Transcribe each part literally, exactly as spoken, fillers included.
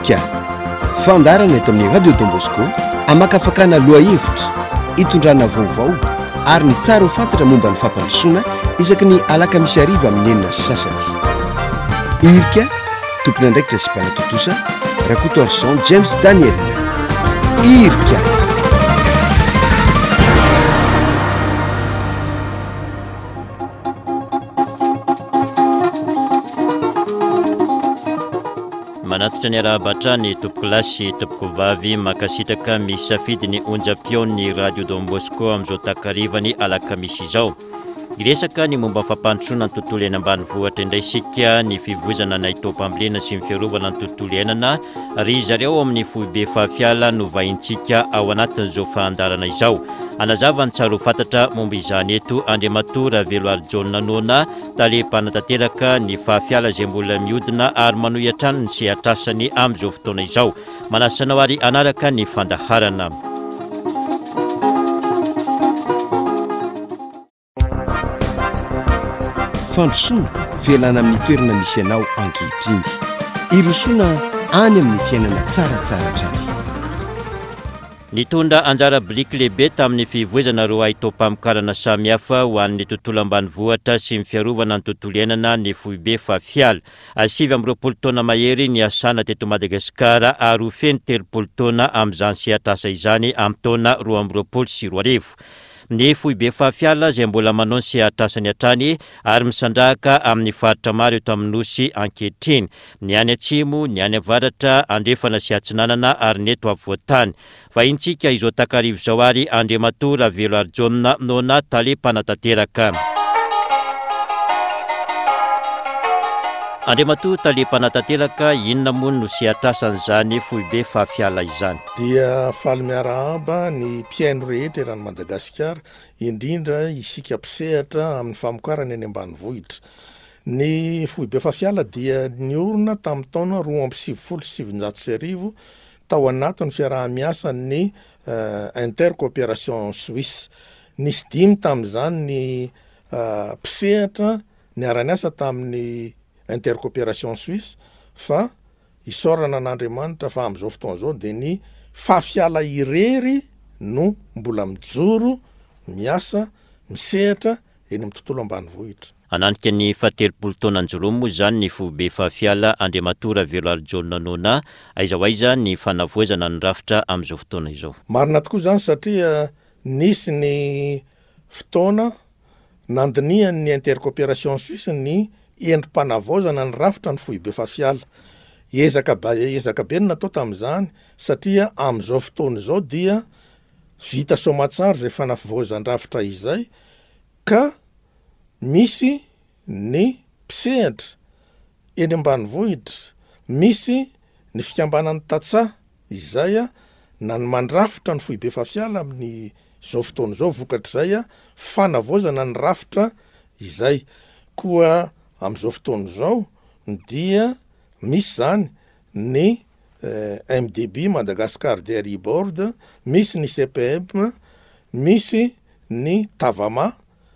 irika fandarana eto amin'ny radio Don Bosco amakafakana loha hevitra hitondrana vaovao ary ny tsara ho fantatra momba ny fampandrosoana isaky ny alakamisy ariva amin'ny enina sy sasany. Irika tompony andraikitra sy mpanatotosa rakoto arson James Daniel. Irika manatitra ny arahbatra ny tompoko lasy tompoko vavy makasitraka misy safidy ny onja-peo ny radio Don Bosco amin'izao takarivany alakamisy izao. Iresaka ny momba fampandrosoana ny tontolo iainana ambanivohitra indray isika ny fivozana ny aitoam-pambolena sy ny fiarovana ny tontolo iainana ry zareo amin'ny foibe fahafiala no vahintsika ao anatin'izao fahandarana izao. Anazava ny tsara ho fantatra momba izany eto Andriamatora Veloary John Nona tale-panatanteraka ny fahafiala izay mbola mihodina ary manohy hatrany ny sehatrasany amin'izao fotoana izao. Manasanao ary anaraka ny fandaharana. Fandrosoana velana amin'ny toerana misy anao ankehitriny. Irosoana any amin'ny fiainana tsaratsara hatrany. Nitondra anjara biriky lehibe tamin'ny fivoizana roa aitoam-pamokarana samihafa ho an'ny tontolo ambanivohitra sy ny fiarovana ny tontolo iainana ny foibe fahafiala. Sivy amby roapolo taona mahery ny asana teto Madagasikara ary ho feno telopolo taona amin'izany sehatrasa izany amin'ny taona roa amby roapolo sy roa arivo. Ny foibe fahafiala izay mbola manao ny sehatrasany hatrany ary misandrahaka amin'ny faritra maro eto amin'ny nosy ankehitriny, ny any atsimo, ny any avaratra, andrefana sy atsinanana ary ny eto afovoantany. Vahintsika izao takarivo izao ary Andriamatora Veloary John Nona tale-panatanteraka. Andriamatora tale-panatanteraka inona moa no sehatrasan'izany foibe fahafiala izany? Dia faly miarahaba ny mpiaino rehetra eran'ny Madagasikara, indrindra isika mpisehatra amin'ny famokarana eny ambanivohitra. Ny foibe fahafiala dia niorina tamin'ny taona roa amby sivifolo sy sivinjato sy arivo tao anatin'ny fiaraha-miasa ny uh, Intercoopération Suisse. Nisy dimy tamin'izany ny uh, mpisehatra niara-niasa tamin'ny Intercoopération Suisse fa isorana n'Andriamanitra fa amin'izao fotoana izao dia ny fahafiala irery no mbola mijoro, miasa, misehatra eny amin'ny tontolo ambanivohitra. Ananika ny fahatelopolo taona anjoromo moa izany ny foibe fahafiala Andriamatora Veloary John Nona, aiza ho aiza ny fanavoazana ny rafitra amin'izao fotoana izao. Marina tokoa izany satria nisy ny fotoana nandinihan'ny Intercoopération Suisse ny endrim-panavaozana ny rafitra ny foibe fahafiala. Ezaka ezaka be ny natao tamin'izany satria amin'izao fotoana izao dia vita soamatsara izay fanavaozan-drafitra izay ka misy ny mpisehatra eny ambanivohitra, misy ny fikambanan'ny tantsaha izay a na ny mandrafitra ny foibe fahafiala amin'ny izao fotoana izao vokatr'izay a fanavaozana ny rafitra izay. Koa amin'izao fotoana izao dia misy zany ny eh, M D B Madagascar Dairy Board, misy ny C P M, misy ny Tavama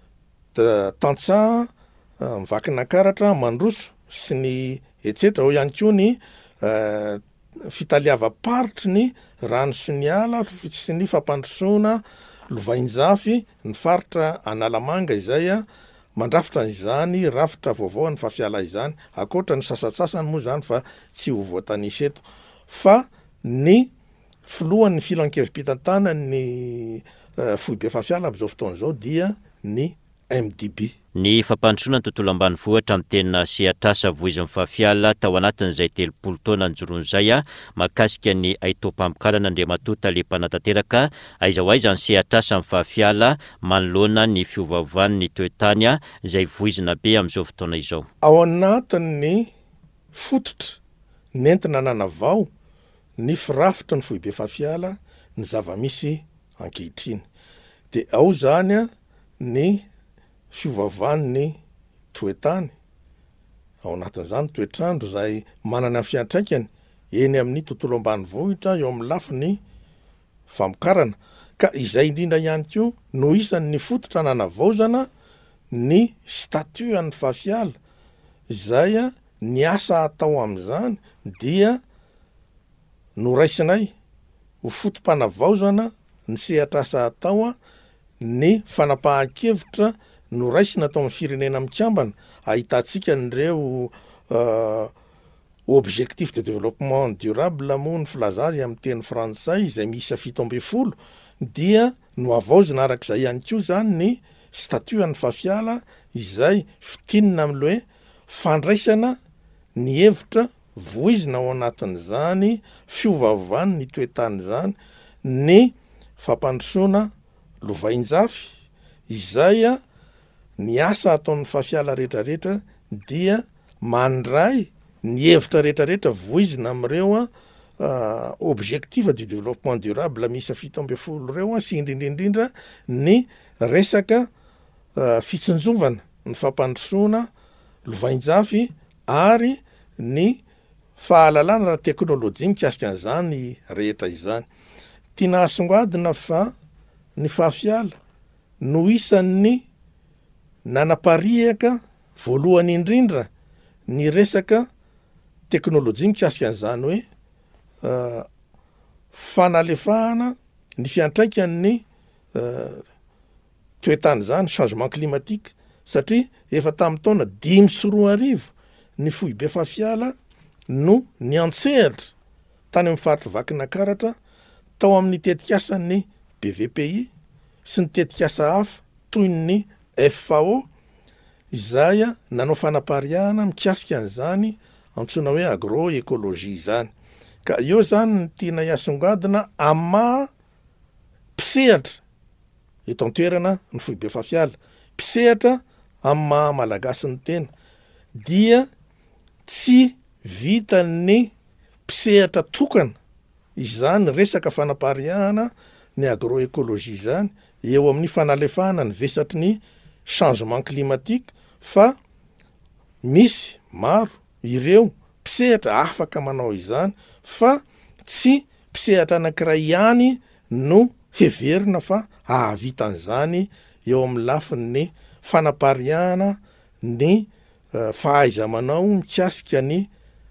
tantsaha mivakinankaratra mandroso sy ny etsetra ho ihany koa ny uh, fitaliava-paritry ny rano sy ny ala sy ny fampandrosoana Lovainjafy ny faritra Analamanga izay a mandrafitra izany rafitra vaovao ny fahafiala izany, akoatra ny sasatsasany moa zany fa tsy ho voatanisa eto fa ny filohan'ny filan-kevim-pitantana ny uh, foibe fahafiala amin'izao fotoana izao dia ny M D B. Ny fampandrosoana ny tontolo ambanivohitra amin'ny tena sehatrasa voizan'ny fahafiala tao anatin'izay telopolo taona anjoron'izay a mahakasika ny aitoam-pamokarana Andriamatora tale-panatanteraka aiza ho aiza ny sehatrasa ny fahafiala manoloana ny fiovaovan'ny toetany izay voizina be amin'izao fotoana izao. Ao anatin'ny fototra nentina nanavao ny firafitra ny foibe fahafiala ny zava-misy ankehitriny. Dia ao zany a ny fiovaovan'ny toetany, ao anatin'izany toetrandro izay manana fiantraikany eny amin'ny tontolo ambanivohitra eo amin'ny lafiny famokarana, ka izay indrindra ihany koa no isan'ny fototra nanavaozana ny statut an'ny fahafiala izay a ny asa atao amin'izany dia no raisinay ho fotom-panavaozana ny sehatrasa atao a ny fanapahan-kevitra no raisina atao amin'ny firenena mikambana ahitantsika nireo uh, objectif de développement durable moa ny filazazy amin'ny teny frantsay izay miisa fito amby folo dia no avaozina arak'izay ihany koa zany ny statut an'ny fafiala izay fitinina amin'le hoe fandraisana ny hevitra voizina ao anatin'izany fiovavany ny toetany zany ny fampandrosoana lovainjafy izay a ny asa ataon'ny fafiala rehetrarehetra dia mandray ny hevitra rehetrarehetra voizina amin'ireo a uh, objectif du développement durable misy fito amby folo reo a sy indrindrindrindra ny resaka uh, fitsinjovana ny fampandrosoana lovainjafy ary ny fahalalana raha teknôlôjia mikasika an'izany rehetra izany. Tiana asongadina fa ny fafiala no isan'ny nanapariaka voalohany indrindra ny resaka teknôlôjia mikasika an'izany hoe uh, fanalefahana ny fiantraikan'ny uh, toetany zany changement climatique satria efa tamin'ny taona dimy sy roa arivo ny foibe fafiala no ny antsehatra tany amin'ny faritry vakinakaratra tao amin'ny tetikasan'ny B V P I sy ny tetikasa hafa toy ny F A O izay a nanao fanapariahana mikasika an'izany antsoina hoe agroekôlôjia zany. Ka eo zany ny tiana iasongadina ama pisehatra eto an-toerana ny foibe fafiala pisehatra amin'ny maha malagasy ny tena dia tsy vita ny pisehatra tokana izany resaka fanapariahana ny agroekôlôjia zany eo amin'ny fanalefahana ny vesatry ny changement climatique fa misy maro ireo pisehatra afaka manao izany fa tsy pisehatra anankiray ihany no heverina fa ahavitan'izany eo amin'ny lafiny fanapariahana ny uh, fahaiza manao mikasika ny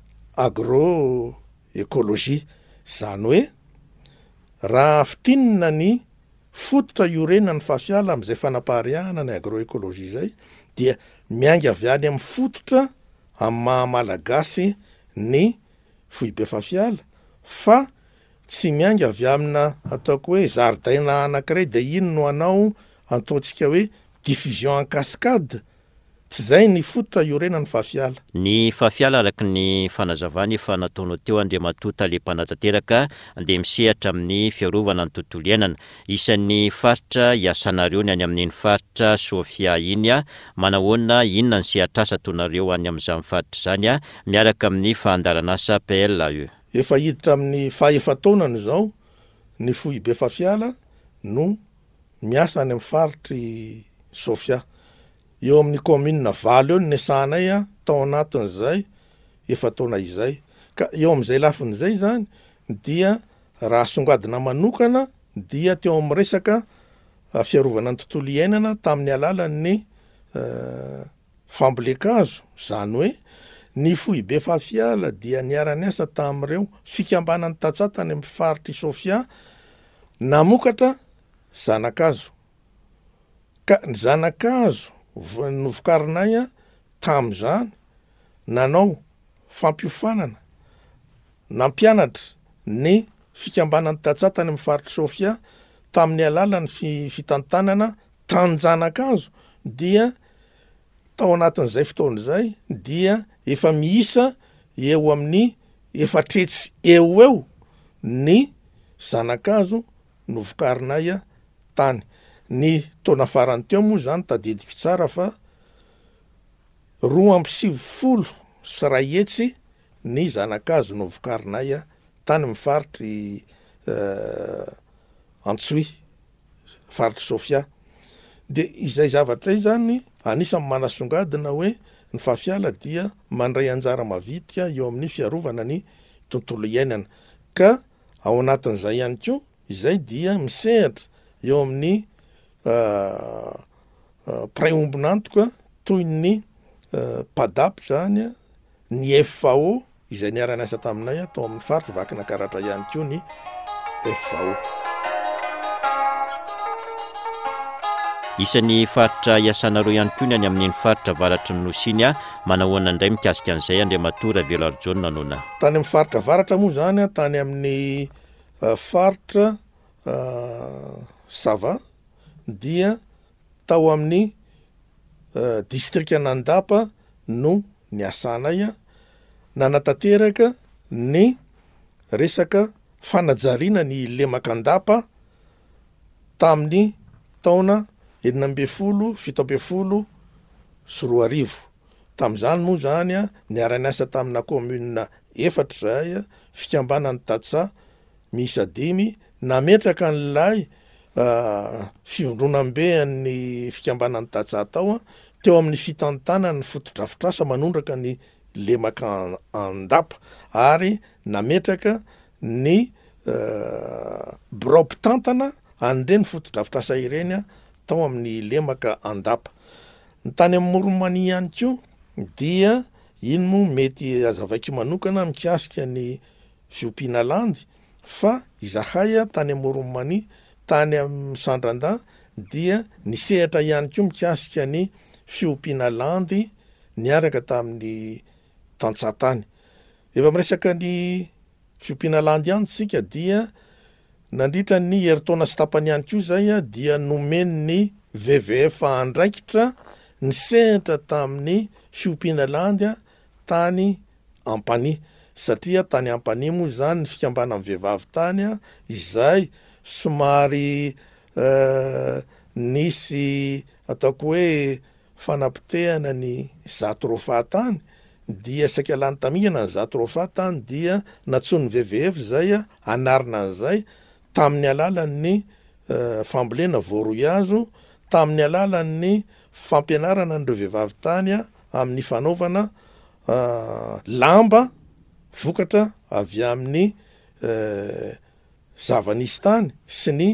agroekôlôjia zany hoe raha fitinina ny fototra iorenana ny fafiala amin'izay fanapariahana ny agroekôlôjia zay dia mianga avy any amin'ny fototra amin'ny maha malagasy ny foibe fafiala fa tsy mianga avy amina ataoko hoe zaridaina anankiray de ino no anao ataontsika hoe diffusion en cascade tsy zay ny fototra iorenany fafiala. Ny fafiala araky ny fanazavany efa nataonao teo Andriamatoa tale-panatanteraka andeha misehatra amin'ny fiarovana ny tontolo iainana. Isan'ny faritra iasanareo ny any amin'ny faritra Sofia iny a manahoana inona ny sehatr'asa ataonareo any amin'izany faritra zany a miaraka amin'ny fandaran'asa P L io. Efa hiditra amin'ny fahaefataonany zao ny foibe fafiala no miasa any amin'ny faritry Sofia. Eo amin'ny commune valo eo ny nesanay a tao anatin'izay efa taona izay ka eo amin'izay lafin'izay zany dia raha songadina manokana dia teo amin'ny resaka uh, fiarovana ny tontolo iainana tamin'ny alalan'ny uh, fambolekazo zany hoe ny foibe fafiala dia niara-niasa tamin'ireo fikambanany tatsatany amin'ny faritry Sofia namokatra zanakazo ka ny zanakazo novokarinay a tam'izany nanao fampiofanana nampianatra ny fikambanany tatsatany amin'ny faritry Sofia tamin'ny alalan'ny fi, fitantanana tanjanakazo dia tao anatin'izay fotoan'izay dia efa miisa eo amin'ny efatretsy eo eo ny zanakazo novokarinay a tany. Ny taona farany teo moa zany tadidiko tsara fa roa amby sivy folo sy ray hetsy ny zanakazo novokarinay a tany amin'ny faritry uh, Antsoy faritry Sofia. De izay zavatra izay zany anisany manasongadina hoe ny fafiala dia mandray anjara mavitrika eo amin'ny fiarovana ny tontolo iainana ka ao anatin'izay ihany koa izay dia misehatra eo amin'ny Uh, uh, praiombonantoka toy ny uh, padap zany ny F A O izay niara-niasa taminay atao amin'ny faritra vakina karatra ihany koa ny F-vao. Isan'ny faritra iasana roa ihany koa ny any amin'iny faritra avaratry ny Nosiny a manahoana indray mikasika an'izay Andriamatora Ravelo Arjona nanona. Tany amin'ny faritra avaratra moa zany tany amin'ny uh, faritra uh, Sava dia tao amin'ny uh, distrika Nandapa no niasanay nanatanteraka ny resaka fanajariana ny Lemakandapa tamin'ny taona enina amby folo fito amby folo sy roa arivo. Tamin'izany moa zany a niara-niasa tamina komuna efatra zay fikambanany Tatsa miisa dimy nametraka an'ilay uh, fivondronam-be ny fikambanany Tatsa tao teo amin'ny fitantanana ny fotodrafitrasa manondraka ny Lemakandapa ary nametraka ny uh, biraopitantana an'ireny fotodrafitrasa ireny tao amin'ny Lemaka Andapa. Ny tany amin'ny Moromania ihany koa dia iny moa mety azavaiko manokana mikasika ny fiompiana landy fa izahay tany amin'ny Moromania tany amin'ny Sandrandà dia nisehatra ihany koa mikasika ny fiompiana landy niaraka tamin'ny Tantsatany. Efa miresaka ny fiompiana landy ihany tsika dia nandritra ny heritaona sy tapany ihany koa zay dia nomeny ny V V F andraikitra nisehatra tamin'ny fiompiana landy tany Ampani satria tany Ampani moa zany ny fikambanany vehivavy tany izay somary uh, nisy ataoko hoe fanapitehana ny zato roa fahatany dia saika lany tamingana ny zato roa fahatany dia natsony V V F zay anarina an'izay tamin'ny alalan'ny uh, fambolena voaroiazo tamin'ny alalan'ny fampianarana n'ireo vehivavy tany amin'ny fanaovana uh, lamba vokatra avy amin'ny uh, zavanisy tany sy ny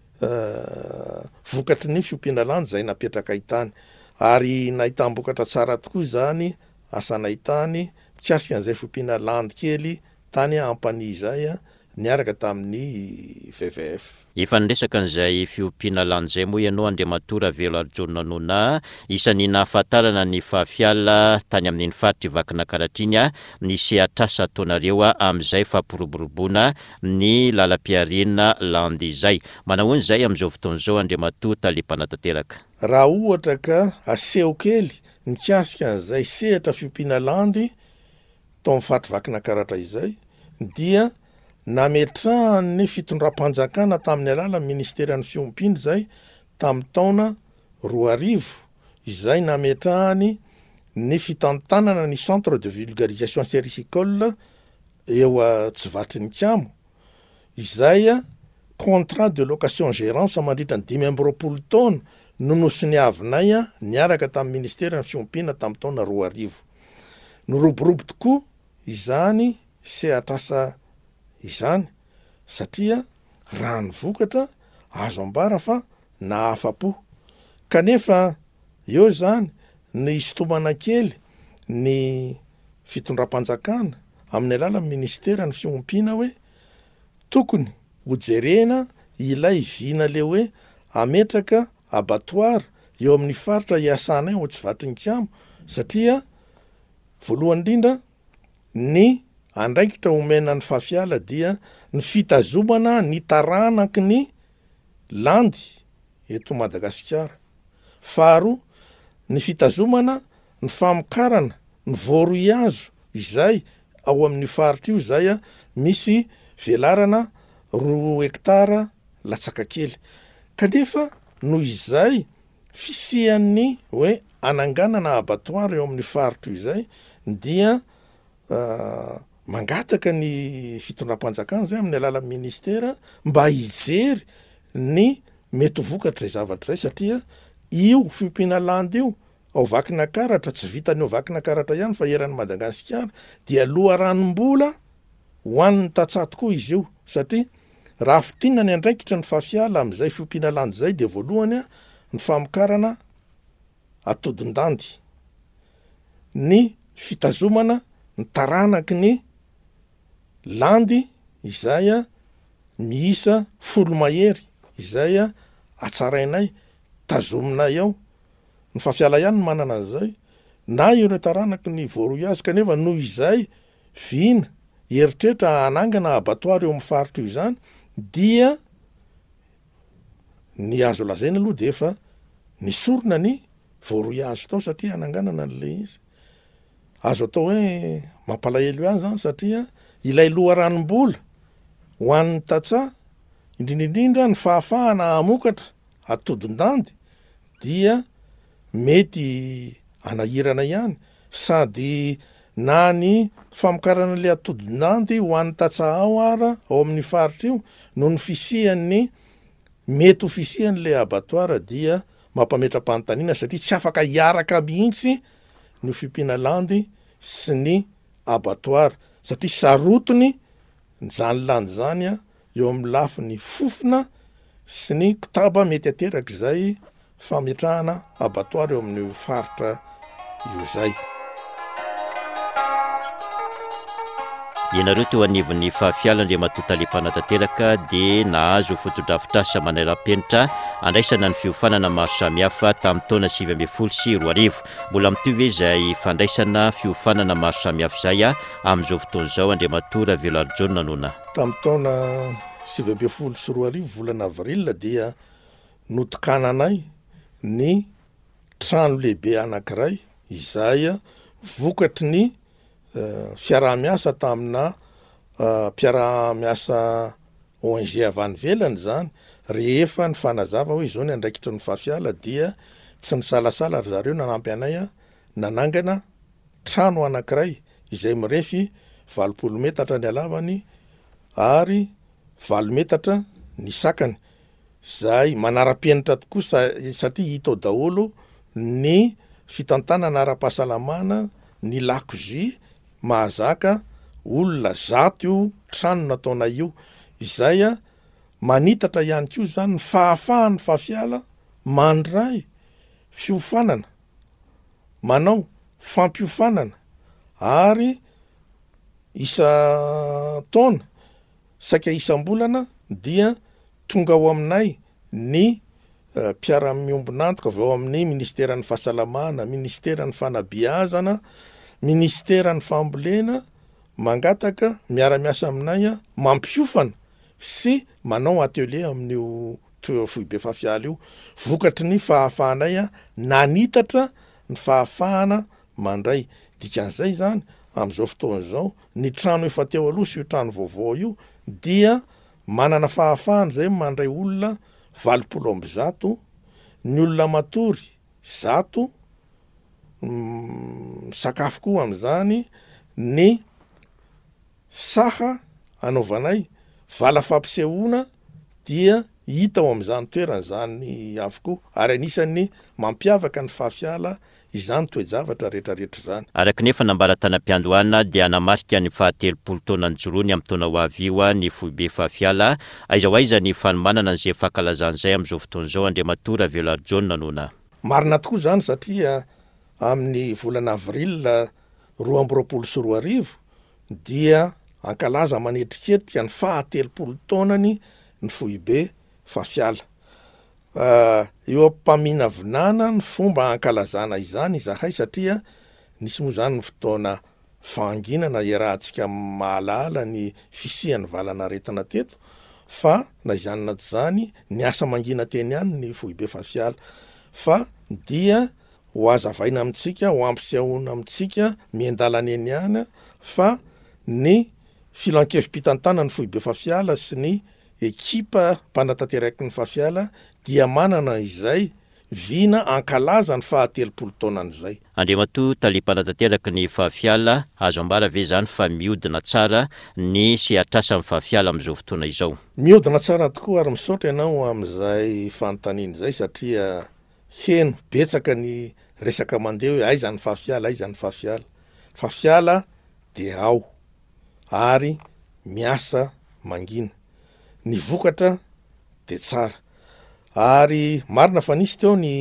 uh, vokatry ny fiompiana landy zay napetraka itany ary nahitam-bokatra tsara tokoa zany asanay tany mikasika an'izay fiompiana landy kely tany Ampani zay niaraka tamin'ny V V F. Efa niresaka an'izay fiompiana landy zay moa ianao Andriamatora Ravelo Arjona nanona isan'ny nahafantarana ny fahafiala tany amin'iny faritra vakina karatriny nisy atrasa ataonareo amin'izay fampiroboroboana ny lalam-piarenana landy izay. Manahoana izay amin'izao fotoan'izao Andriamatora talim-panatanteraka. Raha ohatra ka aseho kely mikasika an'izay sehatra fiompiana landy tao amin'ny faritra vakina karatra izay dia nametrahany fitondram-panjakana tamin'ny alala ministeran'ny fiompiana zay tamin'ny taona roa arivo izay nametrahany ny fitantanana ny centre de vulgarisation sericicole eo a Tsivatry ny Kamo izay contrat de location gérance mandritra ny dimy amby roapolo taona no nosoniavinay niaraka tamin'ny ministeran'ny fiompiana tamin'ny taona roa arivo. Noroborobo tokoa izany sehatrasa izany satria raha ny vokatra azo ambara fa nahafa-po kanefa eo zany ny isotomana kely ny fitondram-panjakana amin'ny alalan'ny ministeran'ny fiompiana hoe tokony hojerena ilay vina le hoe ametraka abattoir eo amin'ny faritra iasanay ao Tsivatry ny Kamo satria voalohany indrindra ny andraikitra omena ny fahafiala dia ny fitazomana ny taranaky ny landy eto Madagasikara. Faharoa ny fitazomana ny famokarana ny voaroiazo izay ao amin'ny faritra io zay misy velarana roa hektara latsaka kely kanefa noho izay fisian'ny hoe ananganana abattoir eo amin'ny faritra io zay dia uh, mangataka ny fitondram-panjakana zay amin'ny alalan'ny ministera mba hijery ny mety vokatra zay zavatra zay satria io fiompiana landy io ao vakina karatra tsy vitany ao vakina karatra ihany fa eran'ny Madagasikara dia loharanom-bola ho an'ny Tatsa tokoa izy io satria raha fitina ny andraikitra ny fahafiala amin'izay fiompiana landy zay dia voalohany ny famokarana atodin-dandy ny fitazomana ny taranaky ny landy izay a miisa folo mahery izay a atsarainay tazominay ao ny fahafiala ihany ny manana an'izay na ireo taranaky ny voaroy azy kanefa noho izay vina eritrehitra anangana abatoary eo amin'ny faritra io izany dia ny azo lazaina aloha de efa nisorona ny voaroy azo tao satria ananganana an'le izy azo atao hoe mampalahelo ihany zany satria ilay loha ranom-bola ho an'ny tatsa indrindraindrindra ny fahafahana amokatra atodin-dandy dia mety anahirana ihany sady na ny famokarana le atodin-dandy ho an'ny tatsa ao ara ao amin'ny faritra io no ny fisian'ny mety ho fisian'le abatoara dia mampametra-panontaniana satria tsy afaka hiaraka mihitsy ny fimpiana landy sy ny abatoara satria sarotony zany landy zany a eo amin'ny lafi ny fofona sy ny kitaba mety ateraky izay fametrahana abatoara eo amin'ny faritra io zay. Ianareo teo anivon'ny fahafialandre matotale-panatanteraka dia nahazo fotodrafitrasa manara-penitra andraisana ny fiofanana maro samihafa tamin'ny taona sivy ambin'ny folo sy roa arivo. Mbola mitovy izay fandraisana fiofanana maro samihafa izay a amin'izao fotoan'izao Andriamatora Velarjon nanona. Tamin'ny taona sivy ambin'ny folo sy roa arivo volana avril dia notokananay ny trano lehibe anankiray izay vokatry ny Uh, fiaraha-miasa tamina uh, mpiara-miasa O N G avy any velany zany rehefa ny fanazava hoe izao ny andraikitra ny fahafiala dia tsy nisalasala ry zareo nanampy anay a nanangana trano anankiray izay mirefy valopolo metatra ny alavany ary valo metatra ny sakany zay manara-penitra tokoa sa, satria hitao daholo ny fitantanana ara-pahasalamana ny lakozy mahazaka olona zato io trano nataona io izay a manitatra ihany koa zany ny fahafahany fahafiala mandray fiofanana manao fampiofanana ary isa taona saika isam-bolana dia tonga ao aminay ny uh, mpiara-miombonantoka avy ao amin'ny ministeran'ny fahasalamana, ministeran'ny fanabeazana, ministeran'ny fambolena mangataka miara-miasa aminay a mampiofana sy manao atelier amin'io foibe fahafiala io vokatry ny fahafahanay a nanitatra ny fahafahana mandray dikan'izay zany amin'izao fotoan'izao ny trano efa teo aloha sy io trano vaovao io dia manana fahafahana zay mandray olona valopolo amby zato ny olona matory zato Mm, sakafo koa am'izany ny saha anaovanay vala fampisehoana dia hita ao amin'izany toerana zany avokoa ary anisan'ny mampiavaka ny fahafiala izany toejavatra rehetrarehetra zany. Araka nefa nambaran-tanam-piandohana dia namarika ny fahatelopolo taona ny jorony amin'ny taona ho avy io ny foibe fahafiala aiza ho aiza ny fanomanana an'izay fankalazan'izay amin'izao fotoan'izao Andriamatora Velarjon nanona. Marina tokoa zany satria amin'ny volana avril roa amby roapolo sy roa arivo dia ankalaza manetriketrika ny fahatelopolo taonany ny foibe fahafiala. Uh, eo ampaminavinana ny fomba ankalazana izany izahay satria nisy moa zany ny fotoana fanginana iarahantsika mahalala ny fisian'ny valana retana teto fa na izany na tsy zany ny asa mangina teny ihany ny foibe fahafiala fa dia ho azavaina amintsika ho ampisehoana amintsika miendalany eny ihany fa ny filankevim-pitantana ny foibe fahafiala sy ny ekipa mpanatanteraky ny fahafiala dia manana izay vina ankalaza ny fahatelopolo taonan'izay. Andriamato tali-panatanteraka ny fahafiala azo ambara ve zany fa miodina tsara ny sehatrasa amin'ny fahafiala amin'izao fotoana izao. Miodina tsara tokoa ary misaotra ianao amin'izay fanontaniana izay satria heno betsaka ny resaka mandeha hoe aiza ny fahafiala aiza ny fahafiala. Fahafiala dia ao ary miasa mangina. Ny vokatra dia tsara. Ary marina fa nisy teo ny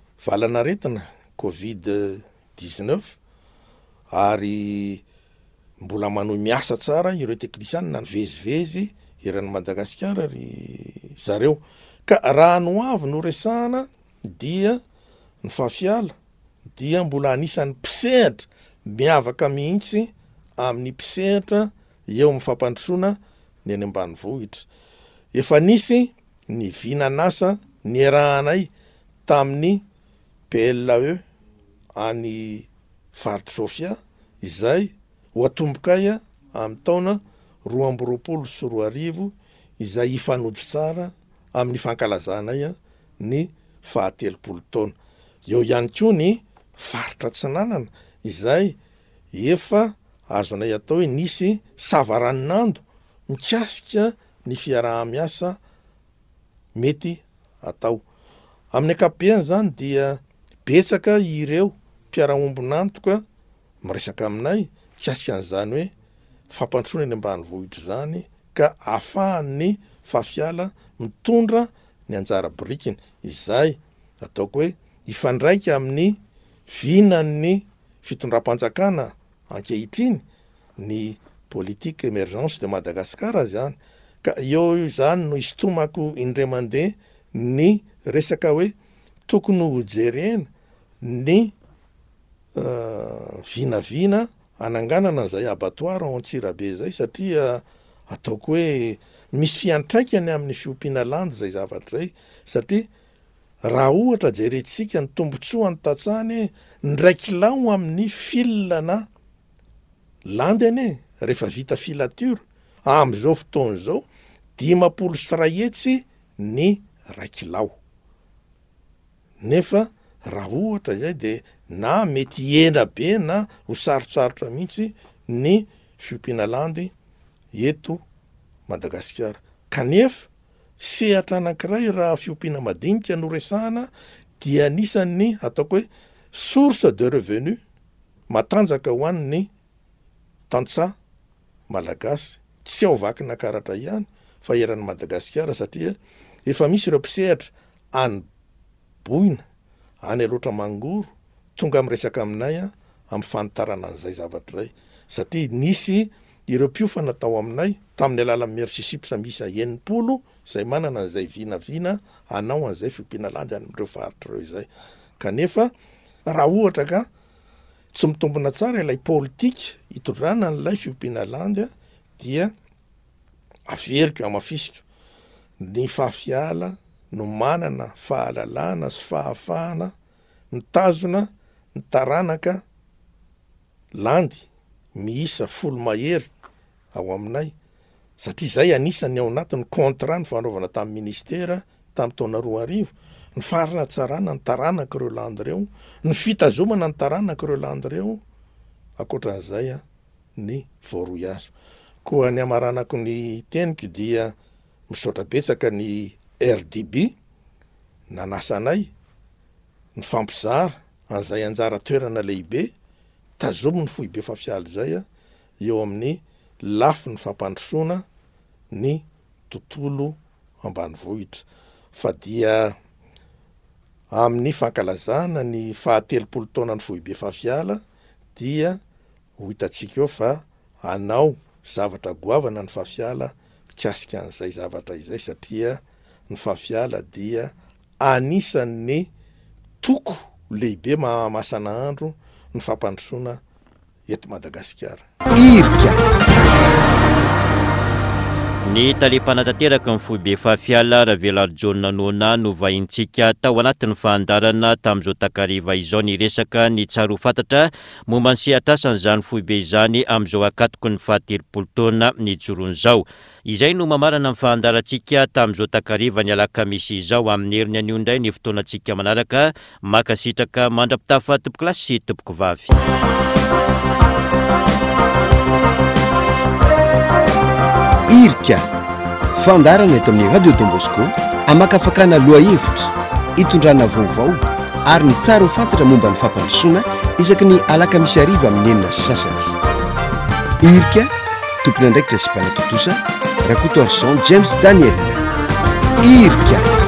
valana retina covid dix-neuf ary mbola manao miasa tsara ireo teknisianina ny vezivezy irany Madagasikara ry zareo. Ka raha no avy no resahana dia ny fahafiala dia mbola anisan'ny mpisehatra miavaka mihitsy amin'ny mpisehatra eo amin'ny fampandrosoana ny any ambanivohitra. Efa nisy ny vinanasa ny erahanay tamin'ny P L E any faritry Sofia izay ho atombokaia amin'ny taona roa amby roapolo sy roa arivo izay ifanojo tsara amin'ny fankalazanay ny fahatelopolo taona. Eo ihany koa ny faritra Tsinanana izay efa azonay atao hoe nisy savaranando mikasika ny fiaraha-miasa mety atao. Amin'ny ankapobeny zany dia betsaka ireo mpiara-ombinantoka miresaka aminay mikasika an'izany hoe fampandrosoana ny ambanivohitra zany ka ahafahan'ny fahafiala mitondra ny anjara birikiny izay ataoko hoe ifandraika amin'ny vinan'ny fitondram-panjakana ankehitriny ny politique émergence de Madagascar zany. Ka eo zany no isintomako indray mandeha ny resaka hoe tokony ho jerena ny uh, vinavina ananganana zay abattoir Antsirabe zay satria ataoko hoe misy fiantraikany amin'ny fiompiana landy zay zavatra zay satria raha ohatra jerentsika ny tombotsoa ny tatsany ndraikilao amin'ny filana landy ane rehefa vita filature am'izao fotoana zao dimapolo sy ray hetsy ny raikilao. Nefa raha ohatra zay de na mety ena be na ho sarotsarotra mihitsy ny fiompiana landy eto Madagasikara. Kanefa sehatra anankiray raha fiompiana madinika no resahana dia anisan'ny ataoko hoe source de revenu matanjaka ho an'ny tantsaha malagasy tsy ao vakina karatra ihany fa eran'ny Madagasikara satria efa misy ireo mpisehatra any Boina any Alotra Mangoro tonga miresaka aminay amin'ny fanitarana an'izay zavatra zay satria nisy ireo mpiofana tao aminay tamin'ny alalan'ny Mersisipy samisa enimpolo zay manana an'izay vinavina anao an'izay fiompiana landy amin'ireo faritra ireo izay. Kanefa raha ohatra ka tsy mitombona tsara ilay politika hitondrana n'ilay fiompiana landy dia averiko amafisiko ny fahafiala no manana fahalalana sy fahafahana mitazona ny taranaka landy miisa folo mahery ao aminay satria zay anisany ao anatin'ny contrat ny fanaovana tamin'ny ministera tamin'ny taona roa arivo ny farana tsarana ny taranaka ireo landy ireo ny fitazomana ny taranaka ireo landy ireo akoatran'izay a ny voaroyazo. Koa ny amaranako ny teniko dia misaotra betsaka ny R D B nanasanay ny fampizara an'izay anjara toerana lehibe tazomy ny foibe fahafiala zay a eo amin'ny lafy ny fampandrosoana ny tontolo ambanivohitra. Fa dia amin'ny fankalazana ny fahatelopolo taona ny foibe fahafiala dia ho hitatsika eo fa anao zavatra goavana ny fahafiala mikasika an'izay zavatra izay satria ny fahafiala dia anisan'ny toko lehibe mahamasana andro ny fampandrosoana eto Madagasikara. Irika ny talim-panatanteraka ny foibe fahafiala Ravela John Nona no vahintsika tao anatin'ny fandarana tamin'izao takariva izao ny resaka ny tsara ho fantatra momba ny sehatrasany izany foibe izany amin'izao akatoko ny fahatelopolo taona ny jorony zao. Izay no mamarana ny fandarantsika tamin'izao takariva ny alakamisy izao amin'ny heriny anio indray ny fotoanantsika manaraka makasitraka mandrapitafa tompoko lasy sy tompoko vavy. Irika fandarana eto amin'ny radio Don Bosco amakafakana lohahevitra hitondrana vaovao ary ny tsara ho fantatra momba ny fampandrosoana isaky ny alakamisy ariva amin'ny enina sy sasany. Irika tompona ndraikitra sy mpanatotosa Rakoto Arson James Daniel. Irika